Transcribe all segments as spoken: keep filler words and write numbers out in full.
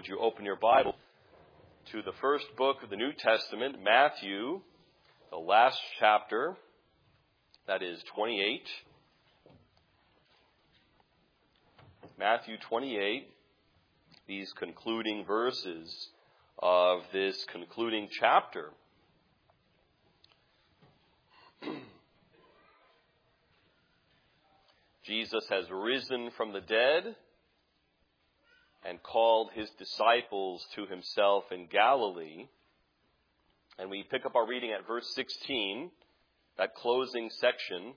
would you open your Bible to the first book of the New Testament, Matthew, the last chapter, that is twenty-eight. Matthew twenty-eight, these concluding verses of this concluding chapter. Jesus has risen from the dead and called his disciples to himself in Galilee. And we pick up our reading at verse sixteen, that closing section.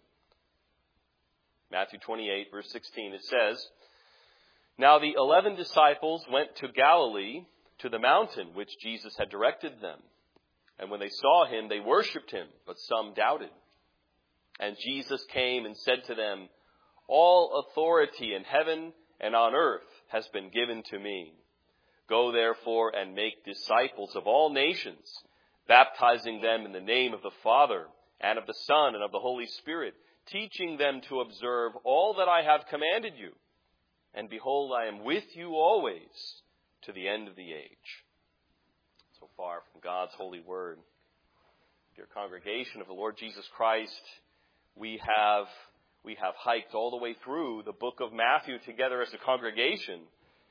Matthew twenty-eight, verse sixteen, it says, "Now the eleven disciples went to Galilee, to the mountain which Jesus had directed them. And when they saw him, they worshipped him, but some doubted. And Jesus came and said to them, 'All authority in heaven and on earth has been given to me. Go therefore and make disciples of all nations, baptizing them in the name of the Father and of the Son and of the Holy Spirit, teaching them to observe all that I have commanded you. And behold, I am with you always to the end of the age.'" So far from God's holy word. Dear congregation of the Lord Jesus Christ, we have we have hiked all the way through the book of Matthew together as a congregation.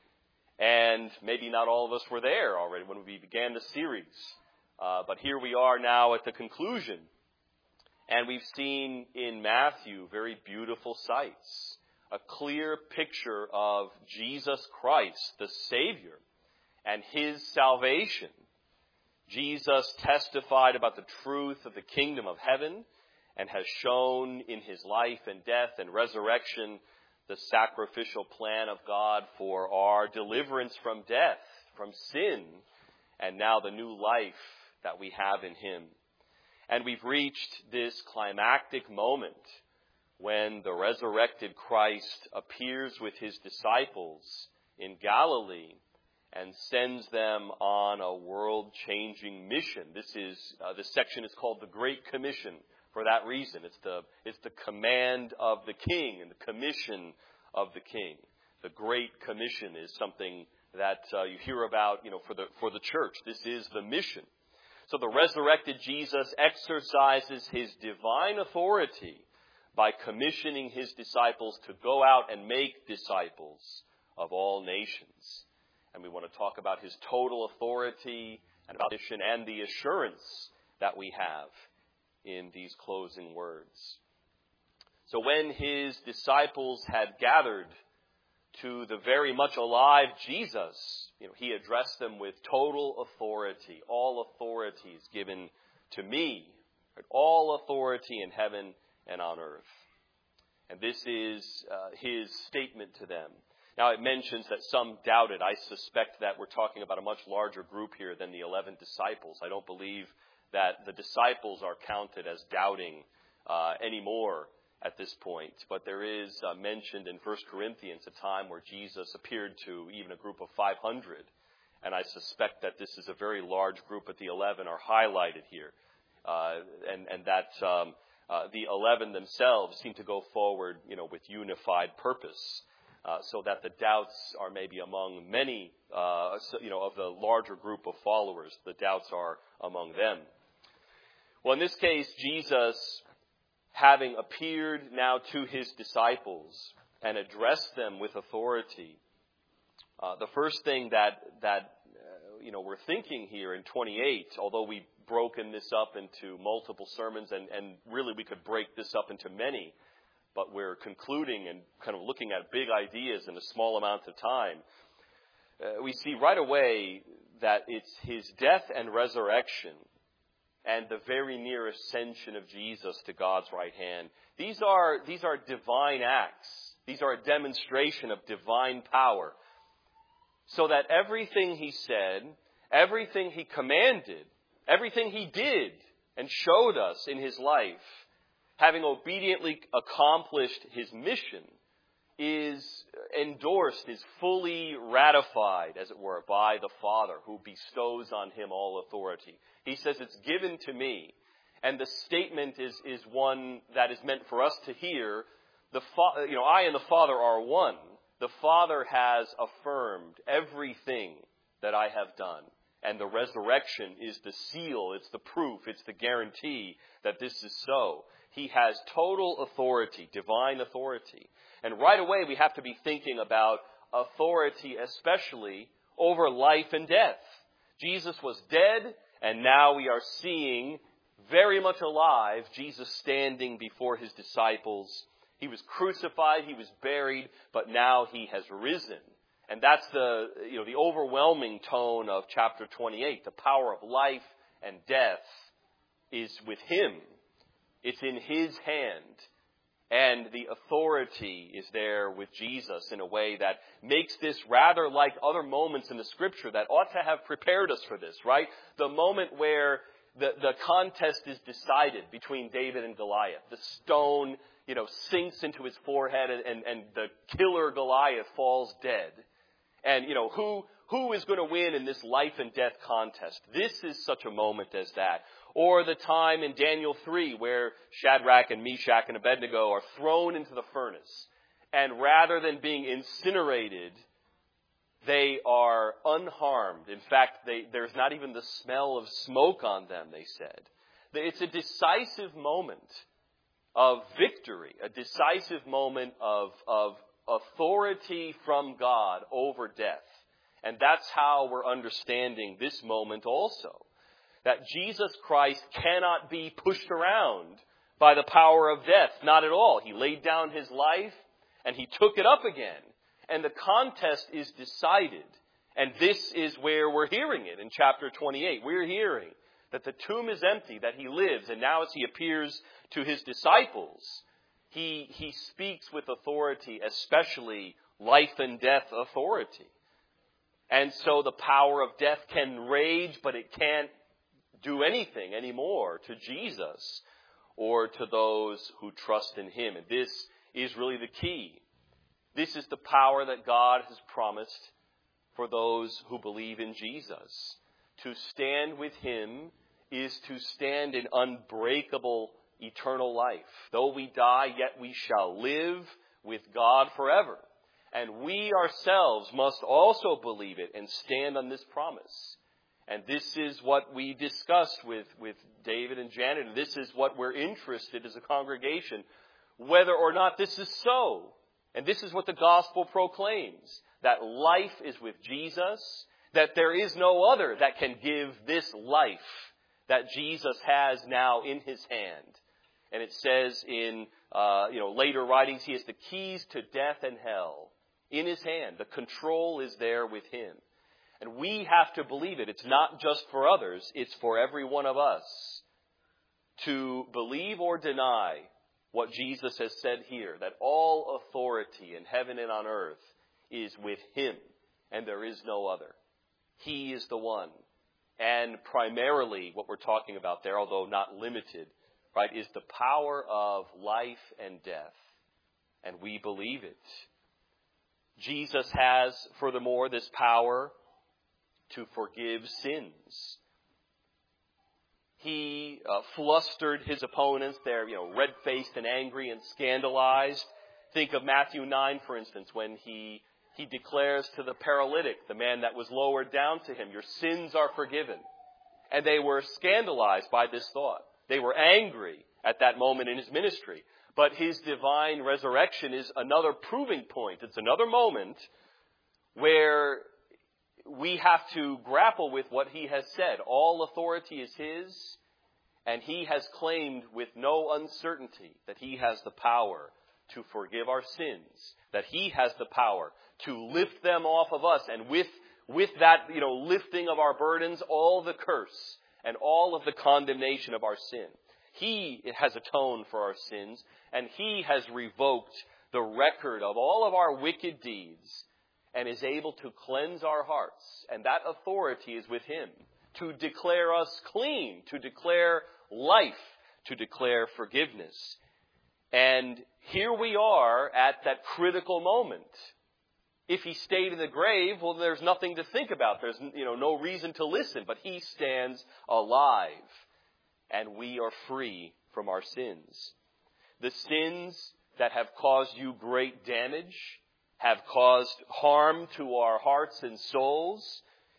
And maybe not all of us were there already when we began the series. Uh, but here we are now at the conclusion. And we've seen in Matthew very beautiful sights. A clear picture of Jesus Christ, the Savior, and his salvation. Jesus testified about the truth of the kingdom of heaven and has shown in his life and death and resurrection the sacrificial plan of God for our deliverance from death, from sin, and now the new life that we have in him. And we've reached this climactic moment when the resurrected Christ appears with his disciples in Galilee and sends them on a world-changing mission. This is uh, this section is called the Great Commission for that reason. It's the it's the command of the King and the commission of the King. The Great Commission is something that uh, you hear about, you know, for the for the church. This is the mission. So the resurrected Jesus exercises his divine authority by commissioning his disciples to go out and make disciples of all nations. And we want to talk about his total authority and about mission and the assurance that we have in these closing words. So when his disciples had gathered to the very much alive Jesus, you know, he addressed them with total authority. All authority is given to me. All authority in heaven and on earth. And this is uh, his statement to them. Now it mentions that some doubted. I suspect that we're talking about a much larger group here than the eleven disciples. I don't believe that the disciples are counted as doubting uh, anymore at this point. But there is uh, mentioned in First Corinthians a time where Jesus appeared to even a group of five hundred. And I suspect that this is a very large group, but the eleven are highlighted here. Uh, and, and that um, uh, the eleven themselves seem to go forward, you know, with unified purpose. Uh, so that the doubts are maybe among many, uh, you know, of the larger group of followers. The doubts are among them. Well, in this case, Jesus, having appeared now to his disciples and addressed them with authority, uh, the first thing that that uh, you know we're thinking here in twenty-eight, although we've broken this up into multiple sermons, and, and really we could break this up into many, but we're concluding and kind of looking at big ideas in a small amount of time. Uh, we see right away that it's his death and resurrection and the very near ascension of Jesus to God's right hand. These are, these are divine acts. These are a demonstration of divine power. So that everything he said, everything he commanded, everything he did and showed us in his life, having obediently accomplished his mission, is endorsed, is fully ratified, as it were, by the Father, who bestows on him all authority. He says, it's given to me. And the statement is, is one that is meant for us to hear. The fa- you know, I and the Father are one. The Father has affirmed everything that I have done. And the resurrection is the seal, it's the proof, it's the guarantee that this is so. He has total authority, divine authority. And right away we have to be thinking about authority, especially over life and death. Jesus was dead, and now we are seeing, very much alive, Jesus standing before his disciples. He was crucified, he was buried, but now he has risen. And that's the, you know, the overwhelming tone of chapter twenty-eight. The power of life and death is with him. It's in his hand. And the authority is there with Jesus in a way that makes this rather like other moments in the Scripture that ought to have prepared us for this, right? The moment where the, the contest is decided between David and Goliath. The stone, you know, sinks into his forehead and, and, and the killer Goliath falls dead. And, you know, who who is going to win in this life and death contest? This is such a moment as that. Or the time in Daniel three where Shadrach and Meshach and Abednego are thrown into the furnace. And rather than being incinerated, they are unharmed. In fact, they, there's not even the smell of smoke on them, they said. It's a decisive moment of victory, a decisive moment of, of authority from God over death. And that's how we're understanding this moment also. That Jesus Christ cannot be pushed around by the power of death. Not at all. He laid down his life and he took it up again. And the contest is decided. And this is where we're hearing it in chapter twenty-eight. We're hearing that the tomb is empty, that he lives. And now as he appears to his disciples, he, he speaks with authority, especially life and death authority. And so the power of death can rage, but it can't do anything anymore to Jesus or to those who trust in him. And this is really the key. This is the power that God has promised for those who believe in Jesus. To stand with him is to stand in unbreakable eternal life. Though we die, yet we shall live with God forever. And we ourselves must also believe it and stand on this promise. And this is what we discussed with, with David and Janet. And this is what we're interested as a congregation, whether or not this is so. And this is what the gospel proclaims, that life is with Jesus, that there is no other that can give this life that Jesus has now in his hand. And it says in uh, you know later writings, he has the keys to death and hell in his hand. The control is there with him. And we have to believe it. It's not just for others. It's for every one of us to believe or deny what Jesus has said here, that all authority in heaven and on earth is with him, and there is no other. He is the one. And primarily what we're talking about there, although not limited, right, is the power of life and death. And we believe it. Jesus has, furthermore, this power to forgive sins. He uh, flustered his opponents. They're, you know, red-faced and angry and scandalized. Think of Matthew nine, for instance, when he he declares to the paralytic, the man that was lowered down to him, your sins are forgiven. And they were scandalized by this thought. They were angry at that moment in his ministry. But his divine resurrection is another proving point. It's another moment where we have to grapple with what he has said. All authority is his, and he has claimed with no uncertainty that he has the power to forgive our sins, that he has the power to lift them off of us, and with, with that, you know, lifting of our burdens, all the curse and all of the condemnation of our sin. He has atoned for our sins, and he has revoked the record of all of our wicked deeds and is able to cleanse our hearts. And that authority is with him to declare us clean, to declare life, to declare forgiveness. And here we are at that critical moment. If he stayed in the grave, well, there's nothing to think about. There's, you know, no reason to listen, but he stands alive. And we are free from our sins. The sins that have caused you great damage, have caused harm to our hearts and souls,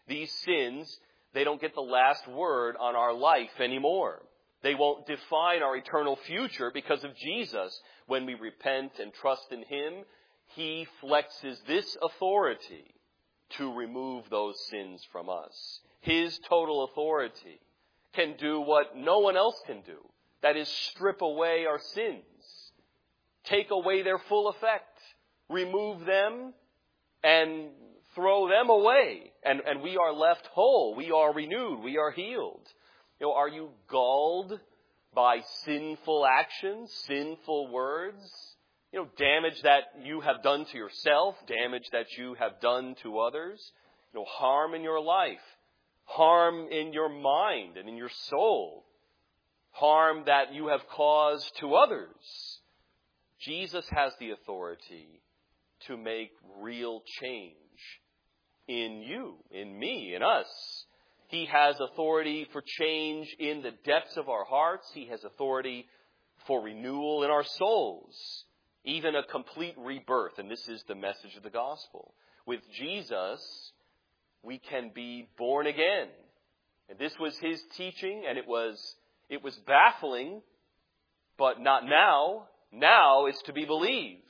these sins, they don't get the last word on our life anymore. They won't define our eternal future because of Jesus. When we repent and trust in Him, He flexes this authority to remove those sins from us. His total authority can do what no one else can do. That is, strip away our sins. Take away their full effect. Remove them and throw them away. And, and we are left whole. We are renewed. We are healed. You know, are you galled by sinful actions, sinful words? You know, damage that you have done to yourself, damage that you have done to others. You know, harm in your life, harm in your mind and in your soul, harm that you have caused to others. Jesus has the authority to make real change in you, in me, in us. He has authority for change in the depths of our hearts. He has authority for renewal in our souls, even a complete rebirth. And this is the message of the gospel. With Jesus, we can be born again. And this was His teaching, and it was, it was baffling, but not now. Now it's to be believed.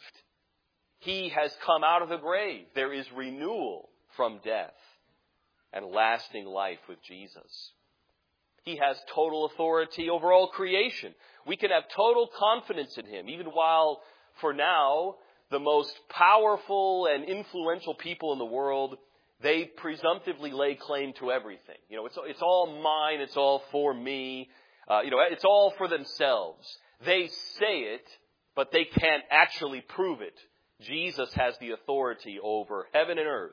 He has come out of the grave. There is renewal from death and lasting life with Jesus. He has total authority over all creation. We can have total confidence in Him, even while, for now, the most powerful and influential people in the world, they presumptively lay claim to everything. You know, it's, it's all mine, it's all for me, uh, you know, it's all for themselves. They say it, but they can't actually prove it. Jesus has the authority over heaven and earth.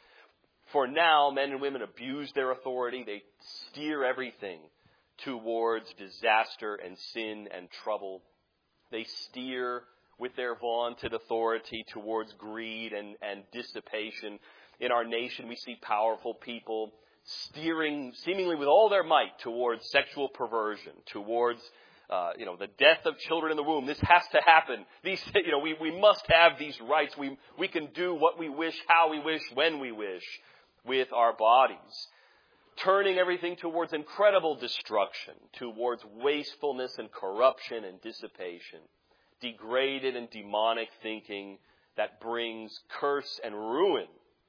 For now, men and women abuse their authority. They steer everything towards disaster and sin and trouble. They steer with their vaunted authority towards greed and, and dissipation. In our nation, we see powerful people steering seemingly with all their might towards sexual perversion, towards Uh, you know, the death of children in the womb. This has to happen. These, you know, we, we must have these rights. We, we can do what we wish, how we wish, when we wish with our bodies. Turning everything towards incredible destruction, towards wastefulness and corruption and dissipation. Degraded and demonic thinking that brings curse and ruin.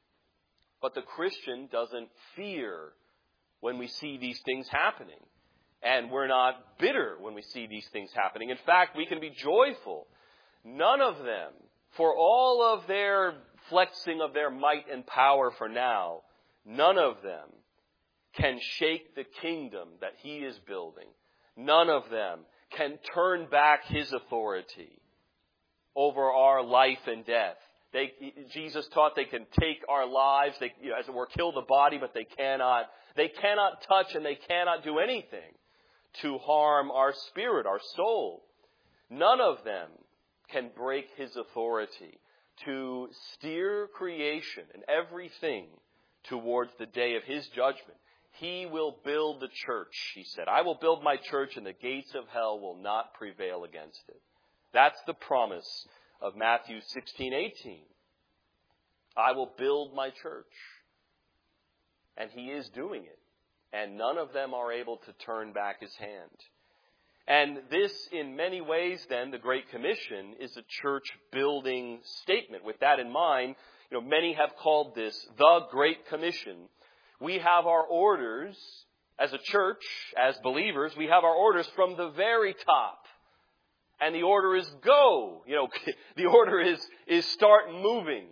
But the Christian doesn't fear when we see these things happening. And we're not bitter when we see these things happening. In fact, we can be joyful. None of them, for all of their flexing of their might and power for now, none of them can shake the kingdom that He is building. None of them can turn back His authority over our life and death. They, Jesus taught they can take our lives, they, you know, as it were, kill the body, but they cannot, they cannot touch and they cannot do anything to harm our spirit, our soul. None of them can break His authority to steer creation and everything towards the day of His judgment. He will build the church, He said. I will build my church and the gates of hell will not prevail against it. That's the promise of Matthew sixteen eighteen. I will build my church. And He is doing it. And none of them are able to turn back His hand. And this, in many ways, then, the Great Commission is a church-building statement. With that in mind, you know, many have called this the Great Commission. We have our orders, as a church, as believers, we have our orders from the very top. And the order is go. You know, the order is, is start moving.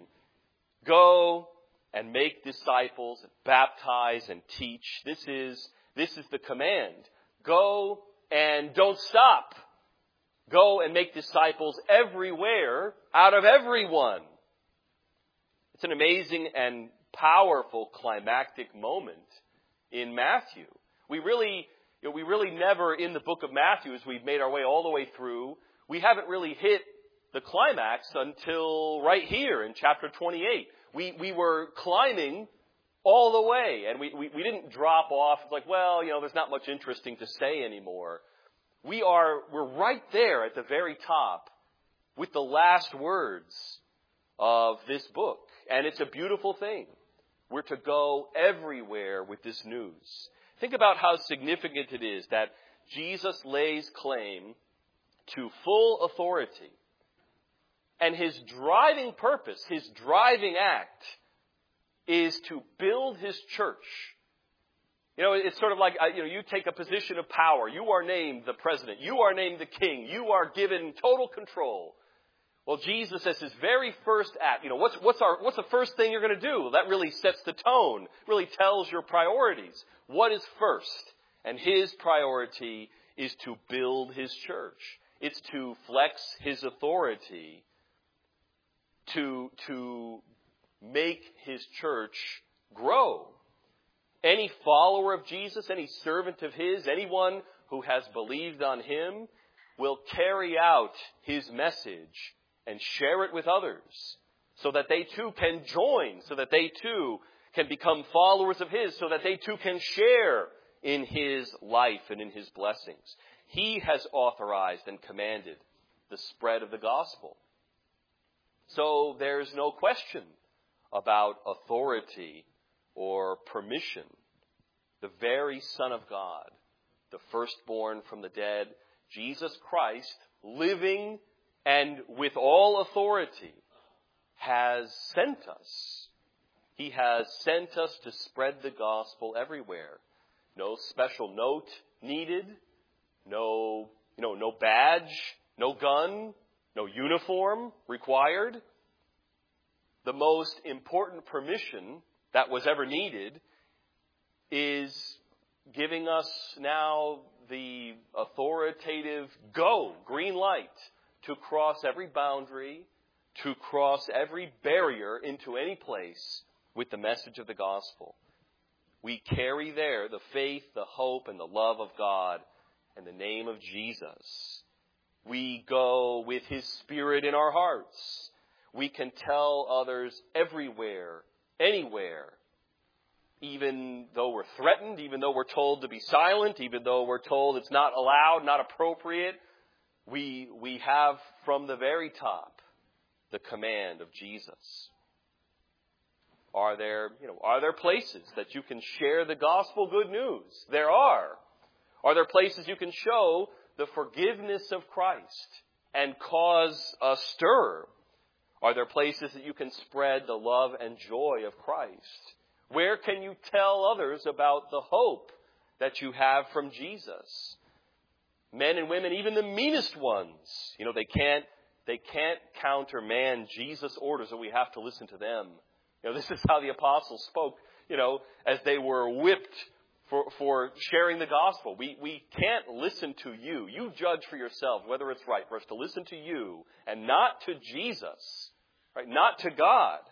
Go and make disciples, and baptize and teach. This is, this is the command. Go and don't stop. Go and make disciples everywhere, out of everyone. It's an amazing and powerful climactic moment in Matthew. We really, you know, we really never, in the book of Matthew, as we've made our way all the way through, we haven't really hit the climax until right here in chapter twenty-eight. We we were climbing all the way, and we, we, we didn't drop off. It's like, well, you know, there's not much interesting to say anymore. We are, we're right there at the very top with the last words of this book. And it's a beautiful thing. We're to go everywhere with this news. Think about how significant it is that Jesus lays claim to full authority. And his driving purpose, his driving act, is to build his church. You know, it's sort of like, you know, you take a position of power. You are named the president. You are named the king. You are given total control. Well, Jesus, as his very first act, you know, what's, what's, our, what's the first thing you're going to do? Well, that really sets the tone, really tells your priorities. What is first? And his priority is to build his church. It's to flex his authority, to, to make his church grow. Any follower of Jesus, any servant of his, anyone who has believed on him will carry out his message and share it with others so that they too can join, so that they too can become followers of his, so that they too can share in his life and in his blessings. He has authorized and commanded the spread of the gospel. So there's no question about authority or permission. The very Son of God, the firstborn from the dead, Jesus Christ, living and with all authority, has sent us. He has sent us to spread the gospel everywhere. No special note needed. No, you know, no badge, no gun, no uniform required. The most important permission that was ever needed is giving us now the authoritative go, green light, to cross every boundary, to cross every barrier into any place with the message of the gospel. We carry there the faith, the hope, and the love of God in the name of Jesus. We go with his Spirit in our hearts. We can tell others everywhere, anywhere, even though we're threatened, even though we're told to be silent, even though we're told it's not allowed, not appropriate. We, we have from the very top the command of Jesus. Are there, you know, are there places that you can share the gospel good news? There are. Are there places you can show the forgiveness of Christ and cause a stir? Are there places that you can spread the love and joy of Christ? Where can you tell others about the hope that you have from Jesus? Men and women, even the meanest ones, you know, they can't, they can't countermand Jesus' orders, so we have to listen to them. You know, this is how the apostles spoke, you know, as they were whipped for, for sharing the gospel. We, we can't listen to you. You judge for yourselves whether it's right for us to listen to you and not to Jesus, right? Not to God.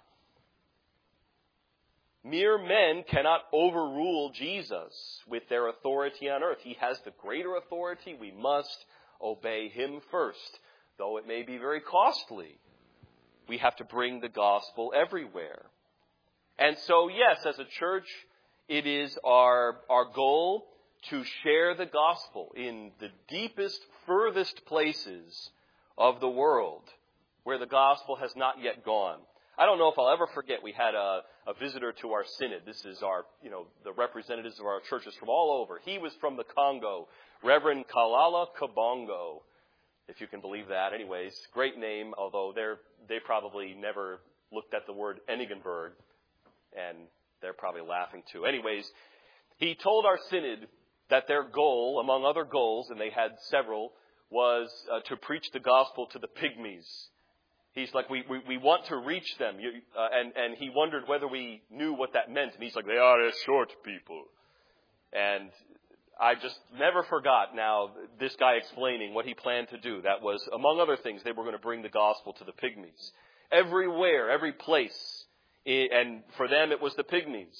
Mere men cannot overrule Jesus with their authority on earth. He has the greater authority. We must obey him first, though it may be very costly. We have to bring the gospel everywhere. And so, yes, as a church, it is our, our goal to share the gospel in the deepest, furthest places of the world where the gospel has not yet gone. I don't know if I'll ever forget, we had a, a visitor to our synod. This is our, you know, the representatives of our churches from all over. He was from the Congo, Reverend Kalala Kabongo, if you can believe that. Anyways, great name, although they're, they probably never looked at the word Enigenberg, and they're probably laughing too. Anyways, he told our synod that their goal, among other goals, and they had several, was uh, to preach the gospel to the pygmies. He's like, we, we, we want to reach them. You, uh, and, and he wondered whether we knew what that meant. And he's like, they are a short people. And I just never forgot now this guy explaining what he planned to do. That was, among other things, they were going to bring the gospel to the pygmies. Everywhere, every place. And for them, it was the pygmies.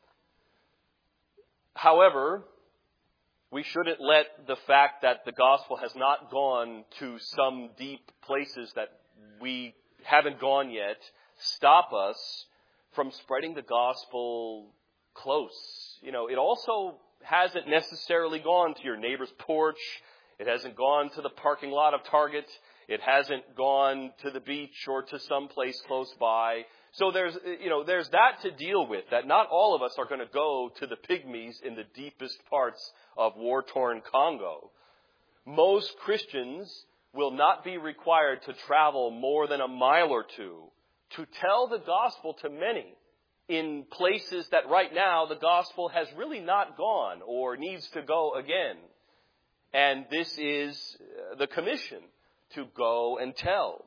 However, we shouldn't let the fact that the gospel has not gone to some deep places that we haven't gone yet stop us from spreading the gospel close. You know, it also hasn't necessarily gone to your neighbor's porch. It hasn't gone to the parking lot of Target. It hasn't gone to the beach or to some place close by. So there's, you know, there's that to deal with, that not all of us are going to go to the pygmies in the deepest parts of war-torn Congo. Most Christians will not be required to travel more than a mile or two to tell the gospel to many in places that right now the gospel has really not gone or needs to go again. And this is the commission, to go and tell.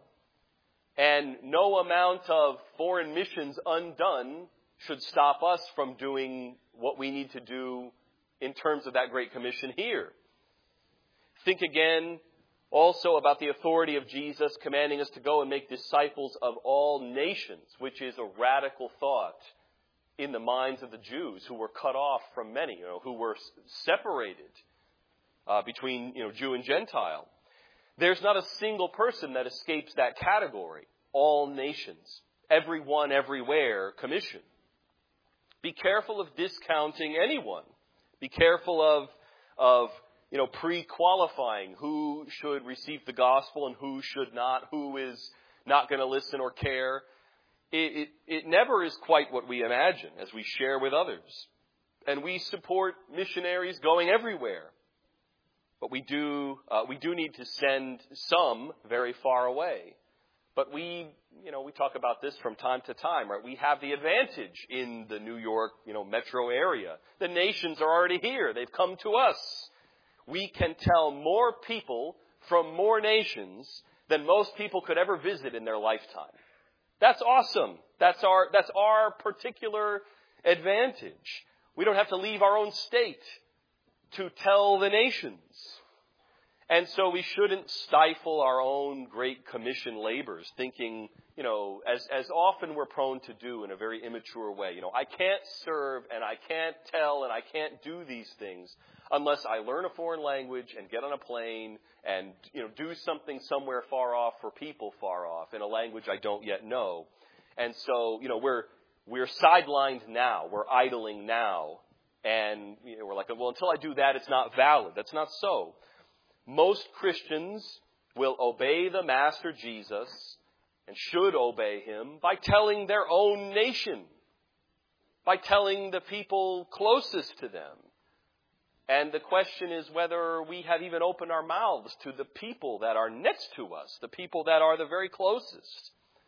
And no amount of foreign missions undone should stop us from doing what we need to do in terms of that Great Commission here. Think again also about the authority of Jesus commanding us to go and make disciples of all nations, which is a radical thought in the minds of the Jews who were cut off from many, you know, who were separated uh, between, you know, Jew and Gentile. There's not a single person that escapes that category. All nations, everyone, everywhere, commission. Be careful of discounting anyone. Be careful of, of you know, pre-qualifying who should receive the gospel and who should not, who is not going to listen or care. It, it, it never is quite what we imagine as we share with others. And we support missionaries going everywhere. But we do, uh, we do need to send some very far away. But we, you know, we talk about this from time to time, right? We have the advantage in the New York, you know, metro area. The nations are already here. They've come to us. We can tell more people from more nations than most people could ever visit in their lifetime. That's awesome. That's our, that's our particular advantage. We don't have to leave our own state to tell the nations. And so we shouldn't stifle our own Great Commission labors, thinking, you know, as, as often we're prone to do in a very immature way. You know, I can't serve and I can't tell and I can't do these things unless I learn a foreign language and get on a plane and, you know, do something somewhere far off for people far off in a language I don't yet know. And so, you know, we're, we're sidelined now. We're idling now. And, you know, we're like, well, until I do that, it's not valid. That's not so. Most Christians will obey the Master Jesus and should obey him by telling their own nation, by telling the people closest to them. And the question is whether we have even opened our mouths to the people that are next to us, the people that are the very closest.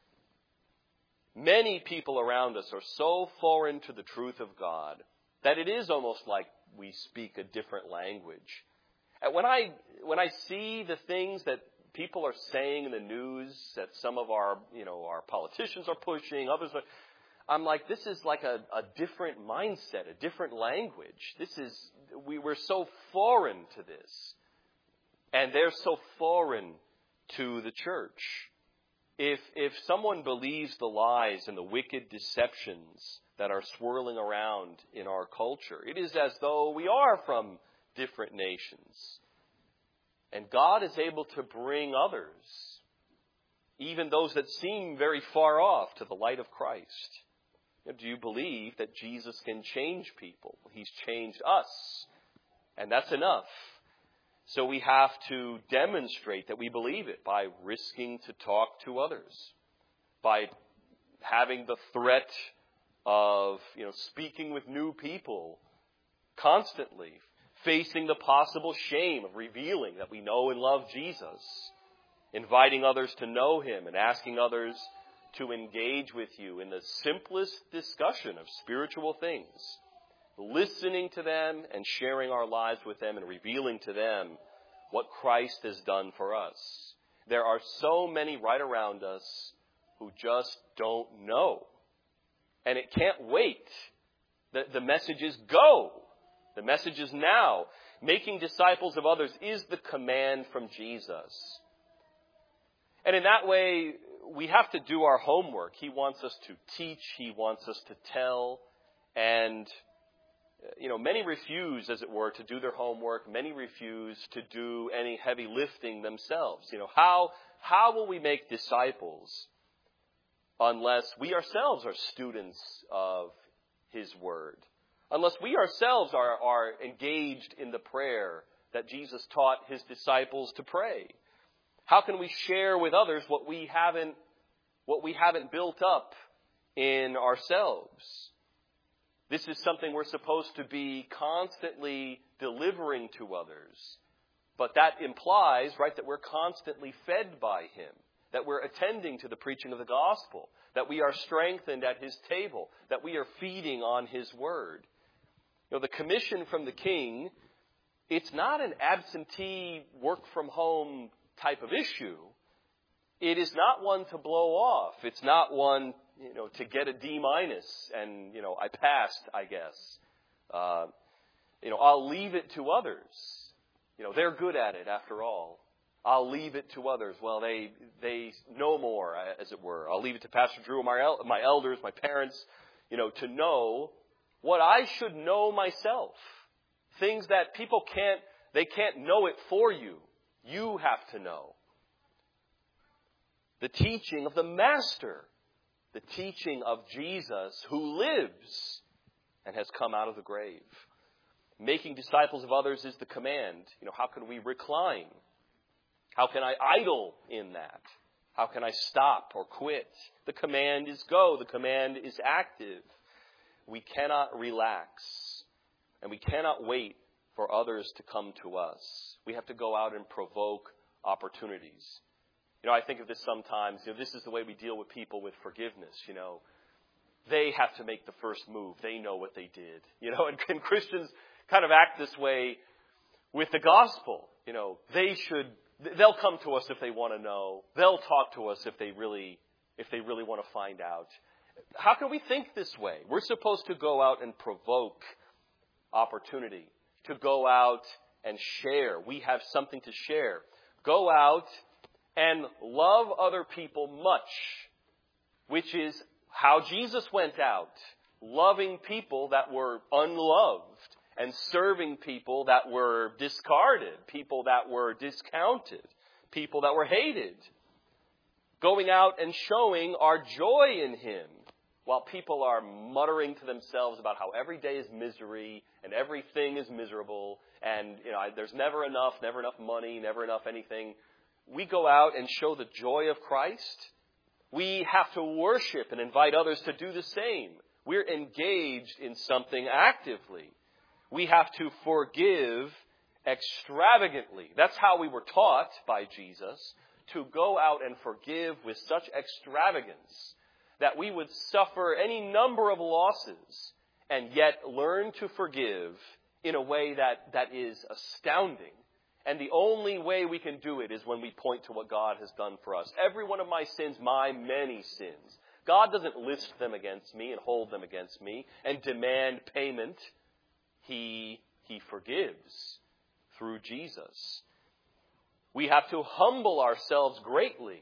Many people around us are so foreign to the truth of God that it is almost like we speak a different language. And when I when I see the things that people are saying in the news that some of our, you know, our politicians are pushing, others are, I'm like, this is like a, a different mindset, a different language. This is, we were so foreign to this. And they're so foreign to the church. If, if someone believes the lies and the wicked deceptions that are swirling around in our culture, it is as though we are from different nations. And God is able to bring others, even those that seem very far off, to the light of Christ. Do you believe that Jesus can change people? He's changed us, and that's enough. So we have to demonstrate that we believe it by risking to talk to others, by having the threat of, you know, speaking with new people constantly, facing the possible shame of revealing that we know and love Jesus, inviting others to know him and asking others to engage with you in the simplest discussion of spiritual things, listening to them and sharing our lives with them and revealing to them what Christ has done for us. There are so many right around us who just don't know. And it can't wait. The, the message is go. The message is now. Making disciples of others is the command from Jesus. And in that way, we have to do our homework. He wants us to teach. He wants us to tell. And, you know, many refuse, as it were, to do their homework. Many refuse to do any heavy lifting themselves. You know, how, how will we make disciples unless we ourselves are students of his word? Unless we ourselves are, are engaged in the prayer that Jesus taught his disciples to pray. How can we share with others what we haven't, what we haven't built up in ourselves. This is something we're supposed to be constantly delivering to others. But that implies, right, that we're constantly fed by Him, that we're attending to the preaching of the gospel, that we are strengthened at His table, that we are feeding on His word. You know, the commission from the King, it's not an absentee work-from-home type of issue. It is not one to blow off. It's not one, you know, to get a D minus and, you know, I passed, I guess. Uh, you know, I'll leave it to others. You know, they're good at it after all. I'll leave it to others. Well, they they know more, as it were. I'll leave it to Pastor Drew, my el- my elders, my parents, you know, to know what I should know myself. Things that people can't, they can't know it for you. You have to know. The teaching of the Master. The teaching of Jesus who lives and has come out of the grave. Making disciples of others is the command. You know, how can we recline? How can I idle in that? How can I stop or quit? The command is go. The command is active. We cannot relax. And we cannot wait for others to come to us. We have to go out and provoke opportunities. You know, I think of this sometimes. You know, this is the way we deal with people with forgiveness, you know. They have to make the first move. They know what they did. You know, and, and Christians kind of act this way with the gospel. You know, they should, they'll come to us if they want to know. They'll talk to us if they really, if they really want to find out. How can we think this way? We're supposed to go out and provoke opportunity, to go out and share. We have something to share. Go out and love other people much, which is how Jesus went out, loving people that were unloved and serving people that were discarded, people that were discounted, people that were hated. Going out and showing our joy in Him while people are muttering to themselves about how every day is misery and everything is miserable and, you know, there's never enough, never enough money, never enough anything. We go out and show the joy of Christ. We have to worship and invite others to do the same. We're engaged in something actively. We have to forgive extravagantly. That's how we were taught by Jesus, to go out and forgive with such extravagance that we would suffer any number of losses and yet learn to forgive in a way that, that is astounding. And the only way we can do it is when we point to what God has done for us. Every one of my sins, my many sins. God doesn't list them against me and hold them against me and demand payment. He, he forgives through Jesus. We have to humble ourselves greatly.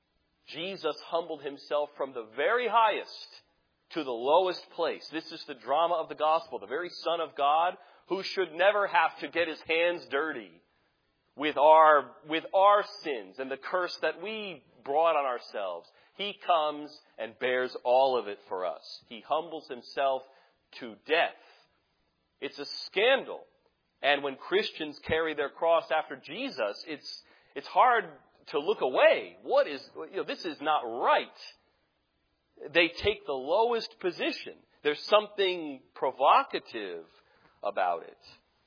Jesus humbled Himself from the very highest to the lowest place. This is the drama of the gospel. The very Son of God, who should never have to get His hands dirty with our, with our sins and the curse that we brought on ourselves. He comes and bears all of it for us. He humbles Himself to death. It's a scandal. And when Christians carry their cross after Jesus, it's, it's hard to look away. What is, you know, this is not right. They take the lowest position. There's something provocative about it.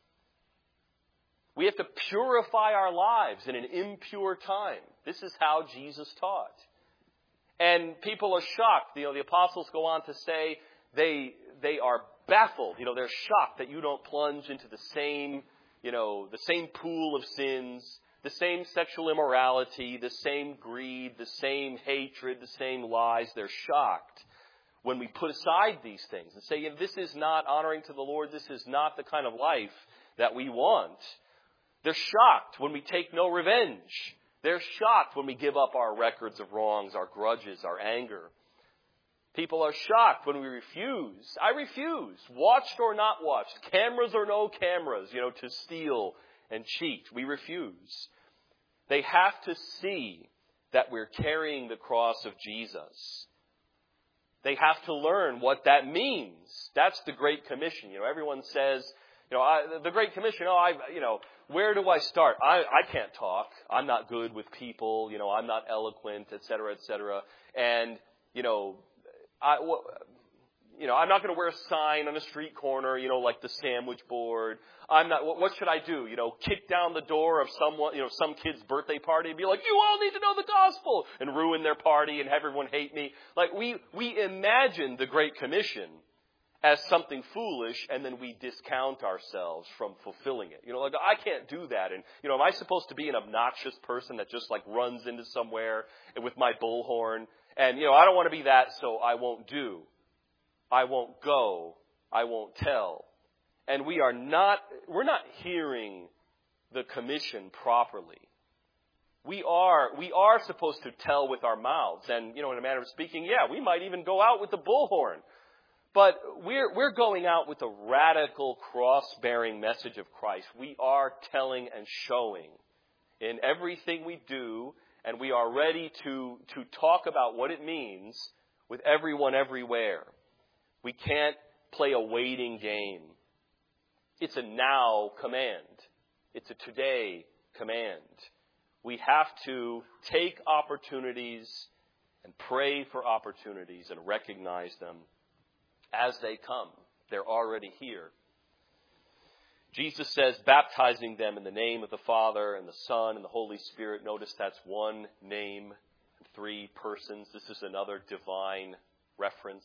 We have to purify our lives in an impure time. This is how Jesus taught. And people are shocked. You know, the apostles go on to say they they are baffled. You know, they're shocked that you don't plunge into the same, you know, the same pool of sins, the same sexual immorality, the same greed, the same hatred, the same lies. They're shocked when we put aside these things and say, this is not honoring to the Lord. This is not the kind of life that we want. They're shocked when we take no revenge. They're shocked when we give up our records of wrongs, our grudges, our anger. People are shocked when we refuse. I refuse, watched or not watched, cameras or no cameras, you know, to steal and cheat. We refuse. They have to see that we're carrying the cross of Jesus. They have to learn what that means. That's the Great Commission. You know, everyone says, you know, I, the Great Commission, oh, I, you know, where do I start? I, I can't talk. I'm not good with people. You know, I'm not eloquent, et cetera, et cetera. And, you know, I, well, you know, I'm not going to wear a sign on a street corner, you know, like the sandwich board. I'm not, what, what should I do? You know, kick down the door of someone, you know, some kid's birthday party and be like, you all need to know the gospel, and ruin their party and have everyone hate me. Like, we, we imagine the Great Commission as something foolish, and then we discount ourselves from fulfilling it. You know, like, I can't do that. And, you know, am I supposed to be an obnoxious person that just, like, runs into somewhere with my bullhorn? And, you know, I don't want to be that, so I won't do. I won't go. I won't tell. And we are not, we're not hearing the commission properly. We are, we are supposed to tell with our mouths. And, you know, in a manner of speaking, yeah, we might even go out with the bullhorn. But we're, we're going out with a radical cross-bearing message of Christ. We are telling and showing in everything we do, and we are ready to, to talk about what it means with everyone everywhere. We can't play a waiting game. It's a now command. It's a today command. We have to take opportunities and pray for opportunities and recognize them as they come. They're already here. Jesus says, baptizing them in the name of the Father and the Son and the Holy Spirit. Notice that's one name, three persons. This is another divine reference.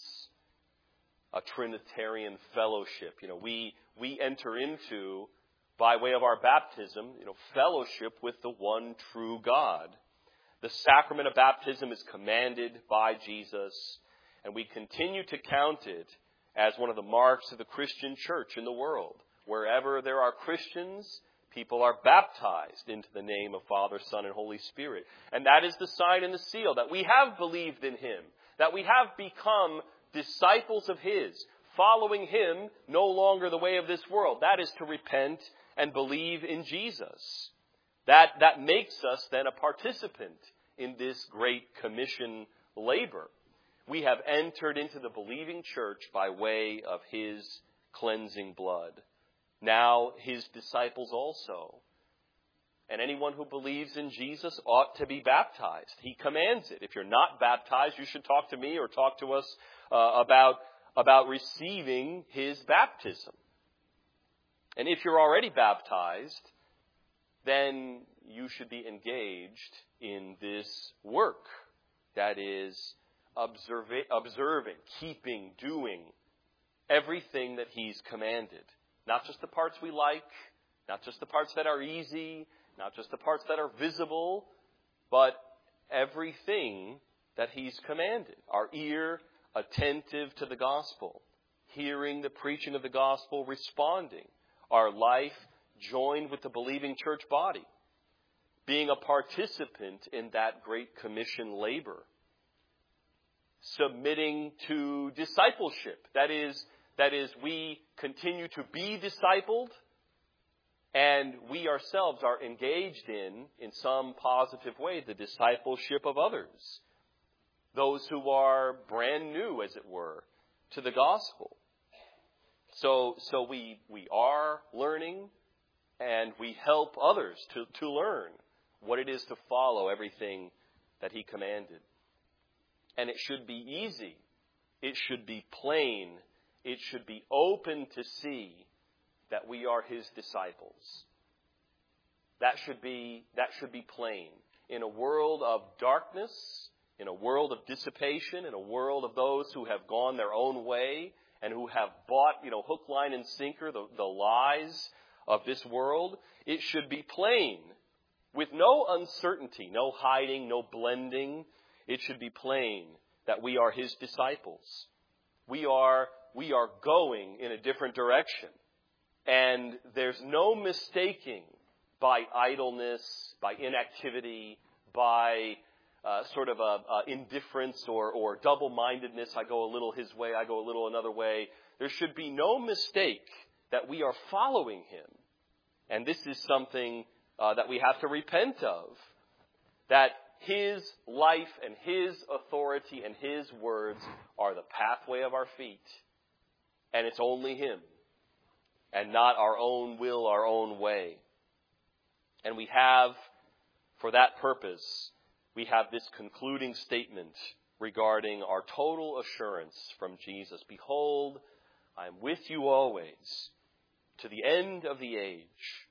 A Trinitarian fellowship. You know, we, we enter into, by way of our baptism, you know, fellowship with the one true God. The sacrament of baptism is commanded by Jesus, and we continue to count it as one of the marks of the Christian church in the world. Wherever there are Christians, people are baptized into the name of Father, Son, and Holy Spirit. And that is the sign and the seal that we have believed in Him, that we have become disciples of His, following Him, no longer the way of this world. That is to repent and believe in Jesus. That, that makes us then a participant in this great commission labor. We have entered into the believing church by way of His cleansing blood. Now His disciples also. And anyone who believes in Jesus ought to be baptized. He commands it. If you're not baptized, you should talk to me or talk to us uh, about, about receiving His baptism. And if you're already baptized, then you should be engaged in this work. That is, observa- observing, keeping, doing everything that He's commanded. Not just the parts we like, not just the parts that are easy, not just the parts that are visible, but everything that He's commanded. Our ear attentive to the gospel, hearing the preaching of the gospel, responding. Our life joined with the believing church body, being a participant in that great commission labor. Submitting to discipleship. That is, that is, we continue to be discipled, and we ourselves are engaged in, in some positive way, the discipleship of others. Those who are brand new, as it were, to the gospel. So, so we, we are learning, and we help others to, to learn what it is to follow everything that He commanded. And it should be easy. It should be plain. It should be open to see that we are His disciples. That should be, that should be plain. In a world of darkness, in a world of dissipation, in a world of those who have gone their own way and who have bought, you know, hook, line, and sinker, the, the lies of this world, it should be plain, with no uncertainty, no hiding, no blending. It should be plain that we are His disciples. We are, we are going in a different direction. And there's no mistaking by idleness, by inactivity, by uh, sort of a, a indifference or, or double-mindedness. I go a little His way, I go a little another way. There should be no mistake that we are following Him. And this is something uh, that we have to repent of. That His life and His authority and His words are the pathway of our feet. And it's only Him. And not our own will, our own way. And we have, for that purpose, we have this concluding statement regarding our total assurance from Jesus. Behold, I am with you always to the end of the age.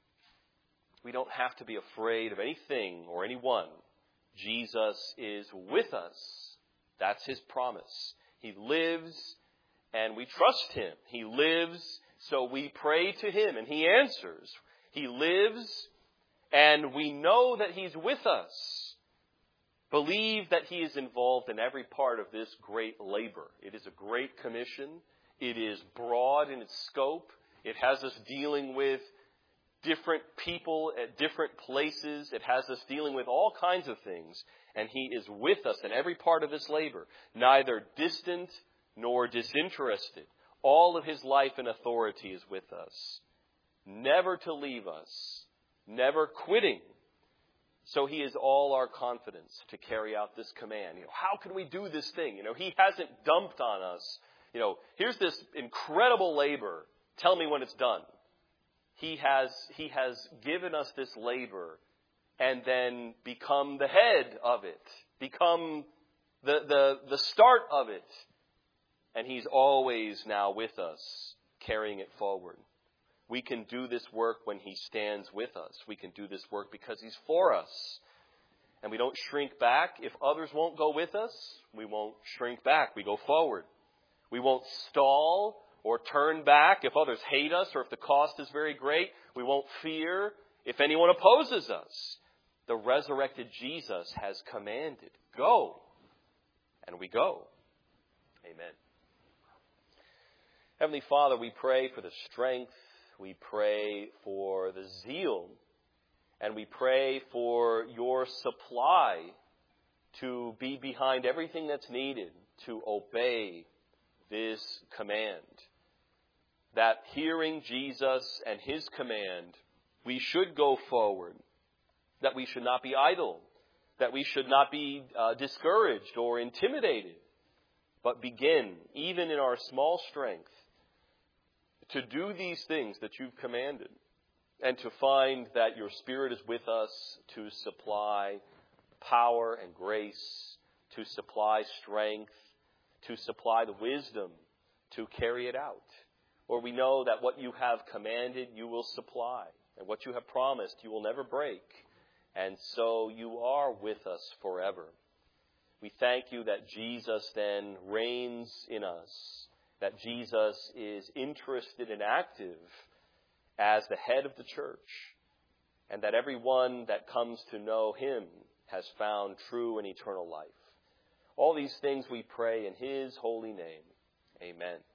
We don't have to be afraid of anything or anyone. Jesus is with us. That's his promise. He lives and we trust him. He lives, so we pray to him and he answers. He lives and we know that he's with us. Believe that he is involved in every part of this great labor. It is a great commission. It is broad in its scope. It has us dealing with different people at different places. It has us dealing with all kinds of things. And he is with us in every part of this labor, neither distant nor disinterested. All of his life and authority is with us, never to leave us, never quitting. So he is all our confidence to carry out this command. You know, how can we do this thing? You know, he hasn't dumped on us. You know, here's this incredible labor. Tell me when it's done. He has, he has given us this labor and then become the head of it, become the, the, the start of it. And he's always now with us, carrying it forward. We can do this work when he stands with us. We can do this work because he's for us. And we don't shrink back. If others won't go with us, we won't shrink back. We go forward. We won't stall or turn back if others hate us or if the cost is very great. We won't fear if anyone opposes us. The resurrected Jesus has commanded, go. And we go. Amen. Heavenly Father, we pray for the strength. We pray for the zeal. And we pray for your supply to be behind everything that's needed to obey this command. That hearing Jesus and his command, we should go forward. That we should not be idle. That we should not be uh, discouraged or intimidated. But begin, even in our small strength, to do these things that you've commanded. And to find that your Spirit is with us to supply power and grace, to supply strength, to supply the wisdom to carry it out. Or we know that what you have commanded, you will supply. And what you have promised, you will never break. And so you are with us forever. We thank you that Jesus then reigns in us. That Jesus is interested and active as the head of the church. And that everyone that comes to know him has found true and eternal life. All these things we pray in his holy name. Amen.